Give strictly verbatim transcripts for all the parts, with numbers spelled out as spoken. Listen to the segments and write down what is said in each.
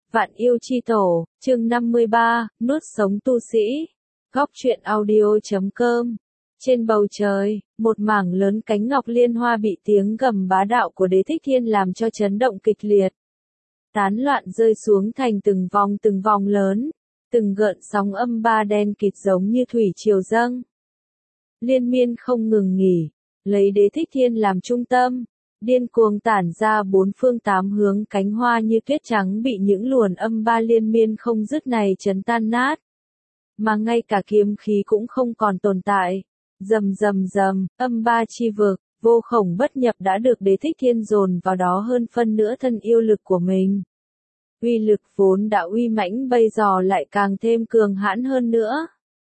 Vạn yêu chi tổ, chương năm mươi ba, nuốt sống tu sĩ. Góc truyện audio chấm com. Trên bầu trời, một mảng lớn cánh ngọc liên hoa bị tiếng gầm bá đạo của Đế Thích Thiên làm cho chấn động kịch liệt. Tán loạn rơi xuống thành từng vòng từng vòng lớn, từng gợn sóng âm ba đen kịt giống như thủy triều dâng. Liên miên không ngừng nghỉ, lấy Đế Thích Thiên làm trung tâm, điên cuồng tản ra bốn phương tám hướng cánh hoa như tuyết trắng bị những luồn âm ba liên miên không dứt này chấn tan nát. Mà ngay cả kiếm khí cũng không còn tồn tại. Rầm rầm rầm, âm ba chi vực, vô khổng bất nhập đã được Đế Thích Thiên dồn vào đó hơn phân nửa thân yêu lực của mình. Uy lực vốn đã uy mãnh bây giờ lại càng thêm cường hãn hơn nữa.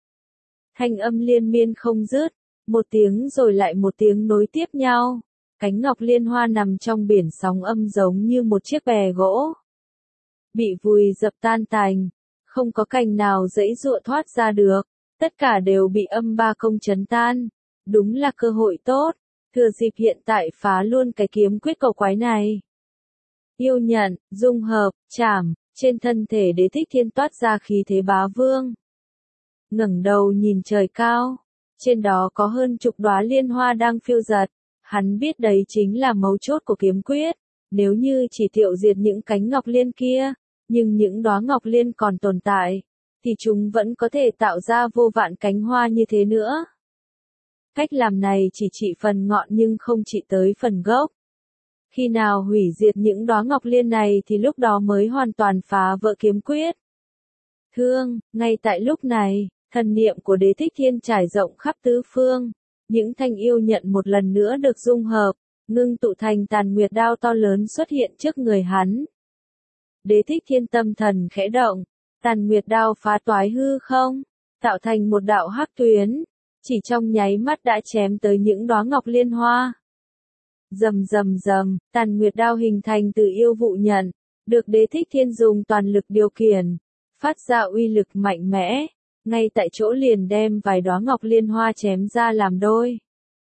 Thanh âm liên miên không dứt, một tiếng rồi lại một tiếng nối tiếp nhau. Cánh ngọc liên hoa nằm trong biển sóng âm giống như một chiếc bè gỗ. Bị vùi dập tan tành, không có cành nào dãy dụa thoát ra được, tất cả đều bị âm ba công chấn tan. Đúng là cơ hội tốt, thừa dịp hiện tại phá luôn cái kiếm quyết cầu quái này. Yêu nhận, dung hợp, chảm, trên thân thể Đế Thích Thiên toát ra khí thế bá vương. Ngẩng đầu nhìn trời cao, trên đó có hơn chục đóa liên hoa đang phiêu dật. Hắn biết đấy chính là mấu chốt của kiếm quyết, nếu như chỉ tiêu diệt những cánh ngọc liên kia, nhưng những đóa ngọc liên còn tồn tại, thì chúng vẫn có thể tạo ra vô vạn cánh hoa như thế nữa. Cách làm này chỉ trị phần ngọn nhưng không trị tới phần gốc. Khi nào hủy diệt những đóa ngọc liên này thì lúc đó mới hoàn toàn phá vỡ kiếm quyết. Thương, ngay tại lúc này, thần niệm của Đế Thích Thiên trải rộng khắp tứ phương. Những thanh yêu nhận một lần nữa được dung hợp, ngưng tụ thành tàn nguyệt đao to lớn xuất hiện trước người hắn. Đế Thích Thiên tâm thần khẽ động, tàn nguyệt đao phá toái hư không, tạo thành một đạo hắc tuyến, chỉ trong nháy mắt đã chém tới những đóa ngọc liên hoa. Rầm rầm rầm, tàn nguyệt đao hình thành từ yêu vụ nhận, được Đế Thích Thiên dùng toàn lực điều khiển, phát ra uy lực mạnh mẽ. Ngay tại chỗ liền đem vài đóa ngọc liên hoa chém ra làm đôi.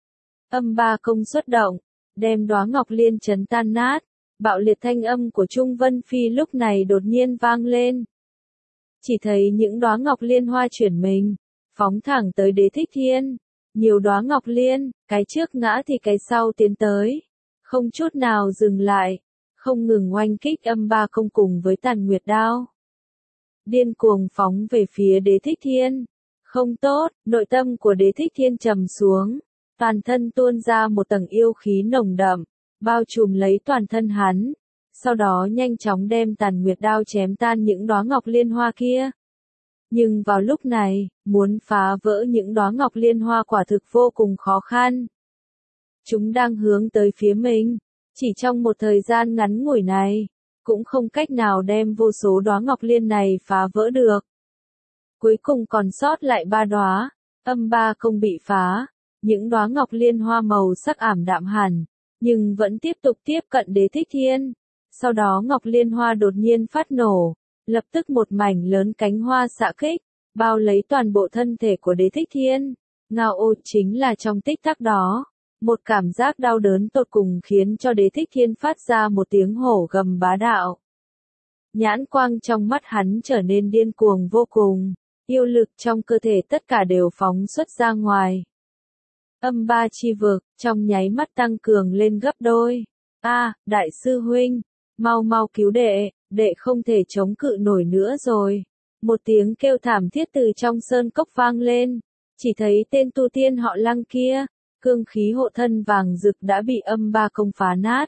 Âm ba công xuất động, đem đóa ngọc liên chấn tan nát, bạo liệt thanh âm của Trung Vân Phi lúc này đột nhiên vang lên. Chỉ thấy những đóa ngọc liên hoa chuyển mình, phóng thẳng tới Đế Thích Thiên, nhiều đóa ngọc liên, cái trước ngã thì cái sau tiến tới, không chút nào dừng lại, không ngừng oanh kích âm ba công cùng với tàn nguyệt đao. Điên cuồng phóng về phía Đế Thích Thiên. Không tốt, nội tâm của Đế Thích Thiên trầm xuống, toàn thân tuôn ra một tầng yêu khí nồng đậm, bao trùm lấy toàn thân hắn, sau đó nhanh chóng đem tàn nguyệt đao chém tan những đóa ngọc liên hoa kia. Nhưng vào lúc này, muốn phá vỡ những đóa ngọc liên hoa quả thực vô cùng khó khăn. Chúng đang hướng tới phía mình, chỉ trong một thời gian ngắn ngủi này, cũng không cách nào đem vô số đóa ngọc liên này phá vỡ được. Cuối cùng còn sót lại ba đóa, âm ba không bị phá, những đóa ngọc liên hoa màu sắc ảm đạm hẳn, nhưng vẫn tiếp tục tiếp cận Đế Thích Thiên. Sau đó ngọc liên hoa đột nhiên phát nổ, lập tức một mảnh lớn cánh hoa xạ kích, bao lấy toàn bộ thân thể của Đế Thích Thiên. Ngao ô chính là trong tích tắc đó. Một cảm giác đau đớn tột cùng khiến cho Đế Thích Thiên phát ra một tiếng hổ gầm bá đạo. Nhãn quang trong mắt hắn trở nên điên cuồng vô cùng, yêu lực trong cơ thể tất cả đều phóng xuất ra ngoài. Âm ba chi vực, trong nháy mắt tăng cường lên gấp đôi. A, đại sư huynh, mau mau cứu đệ, đệ không thể chống cự nổi nữa rồi. Một tiếng kêu thảm thiết từ trong sơn cốc vang lên, chỉ thấy tên tu tiên họ Lăng kia. Cương khí hộ thân vàng rực đã bị âm ba công phá nát.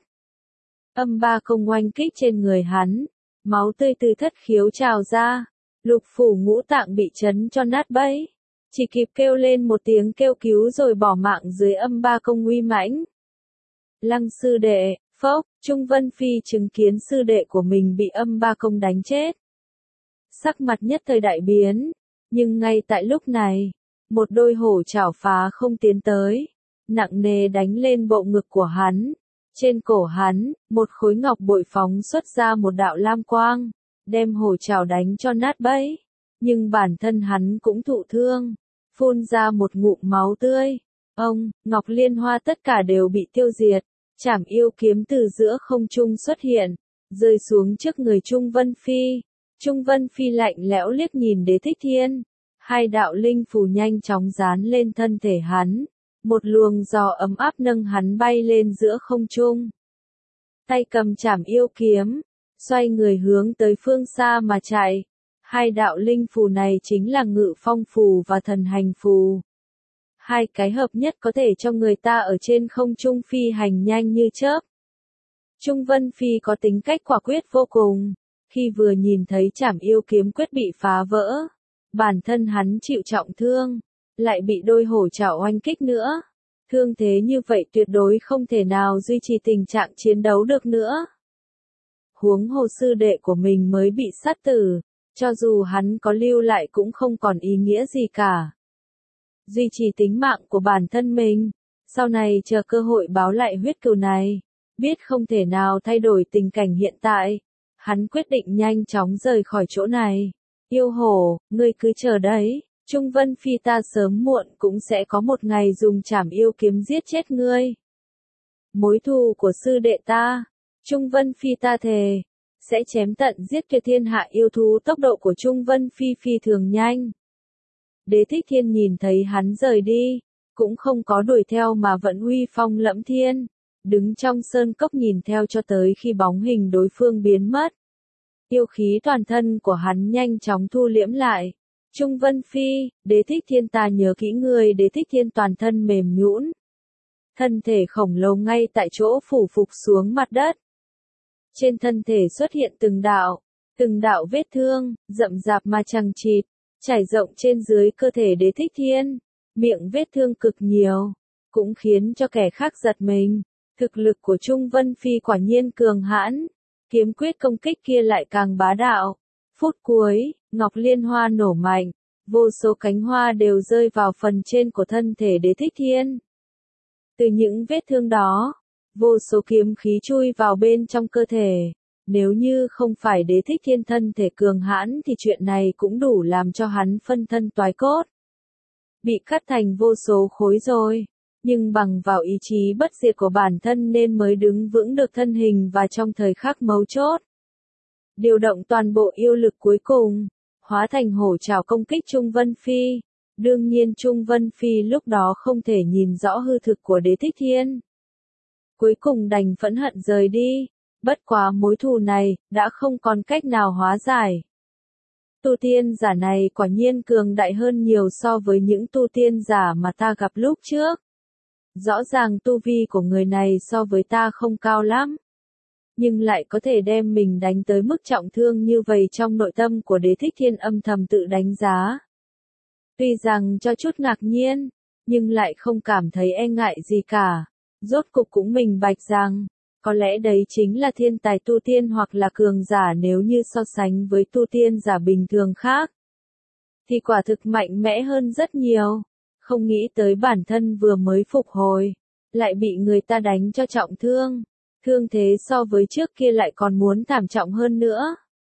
Âm ba công oanh kích trên người hắn, máu tươi từ thất khiếu trào ra, lục phủ ngũ tạng bị chấn cho nát bấy. Chỉ kịp kêu lên một tiếng kêu cứu rồi bỏ mạng dưới âm ba công uy mãnh. Lăng sư đệ, phốc, Trung Vân Phi chứng kiến sư đệ của mình bị âm ba công đánh chết. Sắc mặt nhất thời đại biến, nhưng ngay tại lúc này, một đôi hổ chảo phá không tiến tới. Nặng nề đánh lên bộ ngực của hắn. Trên cổ hắn, một khối ngọc bội phóng xuất ra một đạo lam quang, đem hổ chảo đánh cho nát bấy. Nhưng bản thân hắn cũng thụ thương, phun ra một ngụm máu tươi. Ông, ngọc liên hoa tất cả đều bị tiêu diệt. Trảm yêu kiếm từ giữa không trung xuất hiện, rơi xuống trước người Trung Vân Phi. Trung Vân Phi lạnh lẽo liếc nhìn Đế Thích Thiên. Hai đạo linh phù nhanh chóng dán lên thân thể hắn. Một luồng gió ấm áp nâng hắn bay lên giữa không trung. Tay cầm trảm yêu kiếm, xoay người hướng tới phương xa mà chạy. Hai đạo linh phù này chính là ngự phong phù và thần hành phù. Hai cái hợp nhất có thể cho người ta ở trên không trung phi hành nhanh như chớp. Trung Vân Phi có tính cách quả quyết vô cùng. Khi vừa nhìn thấy trảm yêu kiếm quyết bị phá vỡ, bản thân hắn chịu trọng thương, lại bị đôi hổ trảo oanh kích nữa. Thương thế như vậy tuyệt đối không thể nào duy trì tình trạng chiến đấu được nữa. Huống hồ sư đệ của mình mới bị sát tử, cho dù hắn có lưu lại cũng không còn ý nghĩa gì cả. Duy trì tính mạng của bản thân mình, sau này chờ cơ hội báo lại huyết cừu này, biết không thể nào thay đổi tình cảnh hiện tại, hắn quyết định nhanh chóng rời khỏi chỗ này. Yêu hổ, ngươi cứ chờ đấy, Trung Vân Phi ta sớm muộn cũng sẽ có một ngày dùng trảm yêu kiếm giết chết ngươi. Mối thù của sư đệ ta, Trung Vân Phi ta thề, sẽ chém tận giết tuyệt thiên hạ yêu thú. Tốc độ của Trung Vân Phi phi thường nhanh. Đế Thích Thiên nhìn thấy hắn rời đi, cũng không có đuổi theo mà vẫn uy phong lẫm thiên, đứng trong sơn cốc nhìn theo cho tới khi bóng hình đối phương biến mất. Yêu khí toàn thân của hắn nhanh chóng thu liễm lại. Trung Vân Phi, Đế Thích Thiên ta nhớ kỹ người. Đế Thích Thiên toàn thân mềm nhũn, thân thể khổng lồ ngay tại chỗ phủ phục xuống mặt đất. Trên thân thể xuất hiện từng đạo, từng đạo vết thương, rậm rạp mà chằng chịt, trải rộng trên dưới cơ thể Đế Thích Thiên. Miệng vết thương cực nhiều, cũng khiến cho kẻ khác giật mình. Thực lực của Trung Vân Phi quả nhiên cường hãn, kiếm quyết công kích kia lại càng bá đạo. Phút cuối, Ngọc Liên Hoa nổ mạnh, vô số cánh hoa đều rơi vào phần trên của thân thể Đế Thích Thiên. Từ những vết thương đó, vô số kiếm khí chui vào bên trong cơ thể. Nếu như không phải Đế Thích Thiên thân thể cường hãn thì chuyện này cũng đủ làm cho hắn phân thân toái cốt. Bị cắt thành vô số khối rồi, nhưng bằng vào ý chí bất diệt của bản thân nên mới đứng vững được thân hình và trong thời khắc mấu chốt. Điều động toàn bộ yêu lực cuối cùng, hóa thành hổ trảo công kích Trung Vân Phi. Đương nhiên Trung Vân Phi lúc đó không thể nhìn rõ hư thực của Đế Thích Thiên. Cuối cùng đành phẫn hận rời đi, bất quá mối thù này, đã không còn cách nào hóa giải. Tu tiên giả này quả nhiên cường đại hơn nhiều so với những tu tiên giả mà ta gặp lúc trước. Rõ ràng tu vi của người này so với ta không cao lắm, nhưng lại có thể đem mình đánh tới mức trọng thương như vậy. Trong nội tâm của Đế Thích Thiên âm thầm tự đánh giá. Tuy rằng cho chút ngạc nhiên, nhưng lại không cảm thấy e ngại gì cả. Rốt cục cũng minh bạch rằng, có lẽ đấy chính là thiên tài tu tiên hoặc là cường giả. Nếu như so sánh với tu tiên giả bình thường khác, thì quả thực mạnh mẽ hơn rất nhiều. Không nghĩ tới bản thân vừa mới phục hồi, lại bị người ta đánh cho trọng thương. Thương thế so với trước kia lại còn muốn thảm trọng hơn nữa.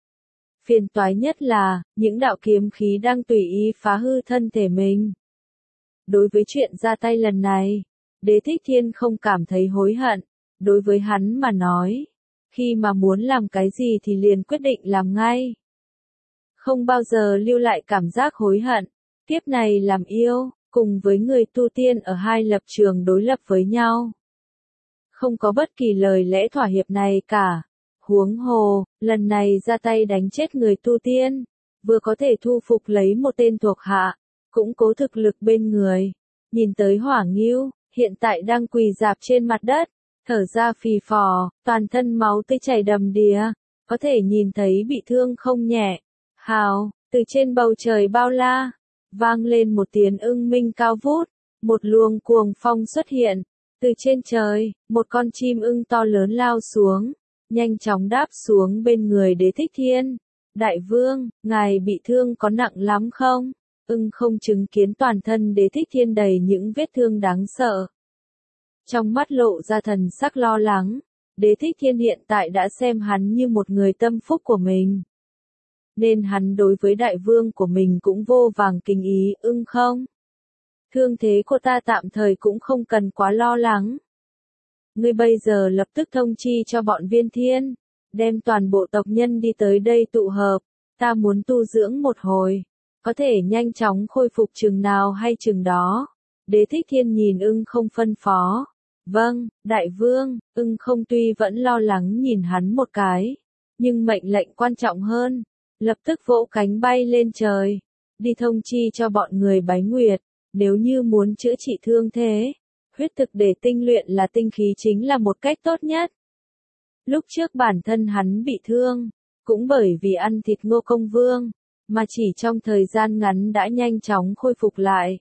Phiền toái nhất là, những đạo kiếm khí đang tùy ý phá hư thân thể mình. Đối với chuyện ra tay lần này, Đế Thích Thiên không cảm thấy hối hận. Đối với hắn mà nói, khi mà muốn làm cái gì thì liền quyết định làm ngay. Không bao giờ lưu lại cảm giác hối hận. Kiếp này làm yêu, cùng với người tu tiên ở hai lập trường đối lập với nhau. Không có bất kỳ lời lẽ thỏa hiệp này cả. Huống hồ, lần này ra tay đánh chết người tu tiên, vừa có thể thu phục lấy một tên thuộc hạ, cũng cố thực lực bên người. Nhìn tới Hỏa Ngưu, hiện tại đang quỳ rạp trên mặt đất, thở ra phì phò, toàn thân máu tươi chảy đầm đìa, có thể nhìn thấy bị thương không nhẹ. Hào, từ trên bầu trời bao la, vang lên một tiếng ưng minh cao vút, một luồng cuồng phong xuất hiện. Từ trên trời, một con chim ưng to lớn lao xuống, nhanh chóng đáp xuống bên người Đế Thích Thiên. Đại vương, ngài bị thương có nặng lắm không? Ưng không chứng kiến toàn thân Đế Thích Thiên đầy những vết thương đáng sợ. Trong mắt lộ ra thần sắc lo lắng, Đế Thích Thiên hiện tại đã xem hắn như một người tâm phúc của mình. Nên hắn đối với đại vương của mình cũng vô vàng kính ý. Ưng không? Thương thế của ta tạm thời cũng không cần quá lo lắng. Ngươi bây giờ lập tức thông chi cho bọn Viên Thiên, đem toàn bộ tộc nhân đi tới đây tụ hợp, ta muốn tu dưỡng một hồi, có thể nhanh chóng khôi phục chừng nào hay chừng đó. Đế Thích Thiên nhìn ưng không phân phó. Vâng, đại vương. Ưng không tuy vẫn lo lắng nhìn hắn một cái, nhưng mệnh lệnh quan trọng hơn, lập tức vỗ cánh bay lên trời, đi thông chi cho bọn người Bái Nguyệt, nếu như muốn chữa trị thương thế, huyết thực để tinh luyện là tinh khí chính là một cách tốt nhất. Lúc trước bản thân hắn bị thương, cũng bởi vì ăn thịt Ngô Công Vương, mà chỉ trong thời gian ngắn đã nhanh chóng khôi phục lại.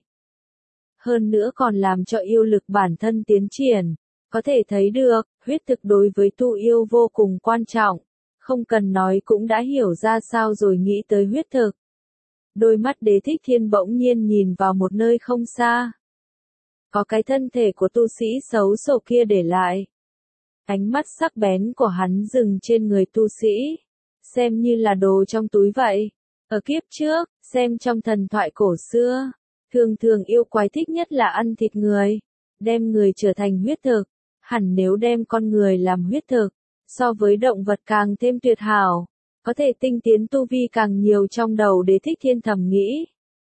Hơn nữa còn làm cho yêu lực bản thân tiến triển, có thể thấy được, huyết thực đối với tu yêu vô cùng quan trọng, không cần nói cũng đã hiểu ra sao rồi nghĩ tới huyết thực. Đôi mắt Đế Thích Thiên bỗng nhiên nhìn vào một nơi không xa. Có cái thân thể của tu sĩ xấu xổ kia để lại. Ánh mắt sắc bén của hắn dừng trên người tu sĩ, xem như là đồ trong túi vậy. Ở kiếp trước, xem trong thần thoại cổ xưa, thường thường yêu quái thích nhất là ăn thịt người, đem người trở thành huyết thực. Hẳn nếu đem con người làm huyết thực, so với động vật càng thêm tuyệt hảo, có thể tinh tiến tu vi càng nhiều trong đầu Đế Thích Thiên thầm nghĩ.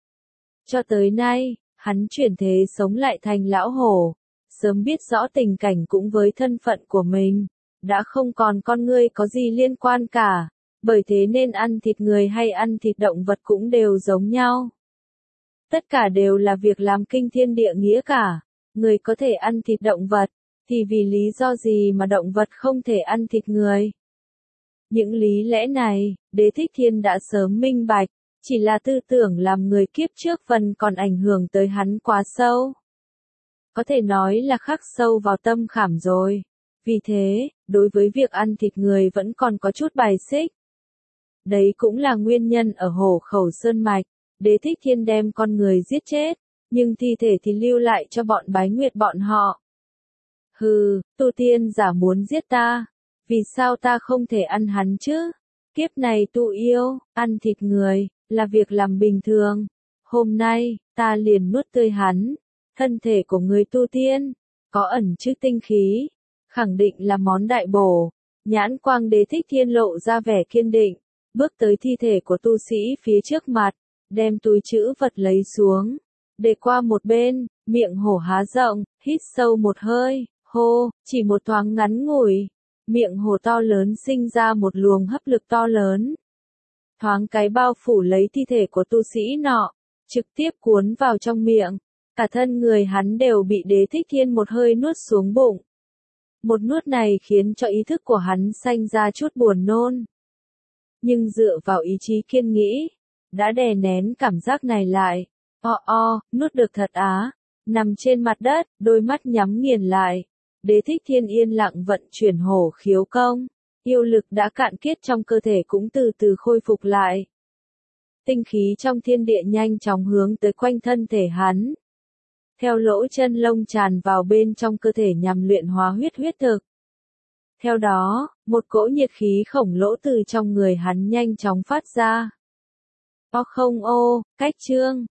Cho tới nay, hắn chuyển thế sống lại thành lão hổ, sớm biết rõ tình cảnh cũng với thân phận của mình, đã không còn con ngươi có gì liên quan cả, bởi thế nên ăn thịt người hay ăn thịt động vật cũng đều giống nhau. Tất cả đều là việc làm kinh thiên địa nghĩa cả, người có thể ăn thịt động vật, thì vì lý do gì mà động vật không thể ăn thịt người? Những lý lẽ này, Đế Thích Thiên đã sớm minh bạch, chỉ là tư tưởng làm người kiếp trước phần còn ảnh hưởng tới hắn quá sâu. Có thể nói là khắc sâu vào tâm khảm rồi. Vì thế, đối với việc ăn thịt người vẫn còn có chút bài xích. Đấy cũng là nguyên nhân ở Hổ Khẩu Sơn Mạch, Đế Thích Thiên đem con người giết chết, nhưng thi thể thì lưu lại cho bọn Bái Nguyệt bọn họ. Hừ, tu tiên giả muốn giết ta, vì sao ta không thể ăn hắn chứ? Kiếp này tu yêu, ăn thịt người, là việc làm bình thường. Hôm nay, ta liền nuốt tươi hắn. Thân thể của người tu tiên, có ẩn chứa tinh khí, khẳng định là món đại bổ. Nhãn quang Đế Thích Thiên lộ ra vẻ kiên định, bước tới thi thể của tu sĩ phía trước mặt, đem túi trữ vật lấy xuống, để qua một bên, miệng hổ há rộng, hít sâu một hơi, hô, chỉ một thoáng ngắn ngủi, miệng hổ to lớn sinh ra một luồng hấp lực to lớn. Thoáng cái bao phủ lấy thi thể của tu sĩ nọ, trực tiếp cuốn vào trong miệng, cả thân người hắn đều bị Đế Thích Thiên một hơi nuốt xuống bụng. Một nuốt này khiến cho ý thức của hắn sanh ra chút buồn nôn. Nhưng dựa vào ý chí kiên nghĩ, đã đè nén cảm giác này lại. O o, nuốt được thật á. Nằm trên mặt đất, đôi mắt nhắm nghiền lại. Đế Thích Thiên yên lặng vận chuyển hổ khiếu công. Yêu lực đã cạn kiệt trong cơ thể cũng từ từ khôi phục lại. Tinh khí trong thiên địa nhanh chóng hướng tới quanh thân thể hắn. Theo lỗ chân lông tràn vào bên trong cơ thể nhằm luyện hóa huyết huyết thực. Theo đó, một cỗ nhiệt khí khổng lồ từ trong người hắn nhanh chóng phát ra. O không ô, cách chương,